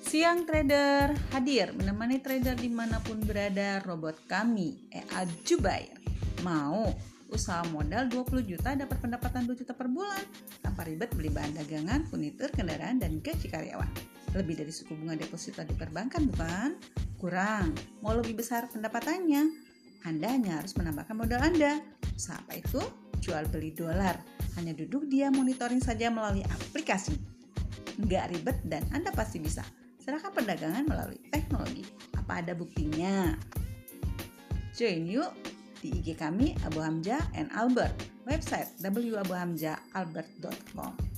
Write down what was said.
Siang Trader hadir menemani trader dimanapun berada. Robot kami, Ea Jubair. Mau usaha modal 20 juta dapat pendapatan 2 juta per bulan tanpa ribet beli bahan dagangan, furnitur, kendaraan, dan gaji karyawan. Lebih dari suku bunga deposito di perbankan bukan? Kurang, mau lebih besar pendapatannya? Anda hanya harus menambahkan modal Anda. Usaha apa itu? Jual beli dolar. Hanya duduk dia monitoring saja melalui aplikasi. Nggak ribet dan Anda pasti bisa. Serahkan perdagangan melalui teknologi. Apa ada buktinya? Join yuk di IG kami Abu Hamzah and Albert. Website www.abuhamzahalbert.com.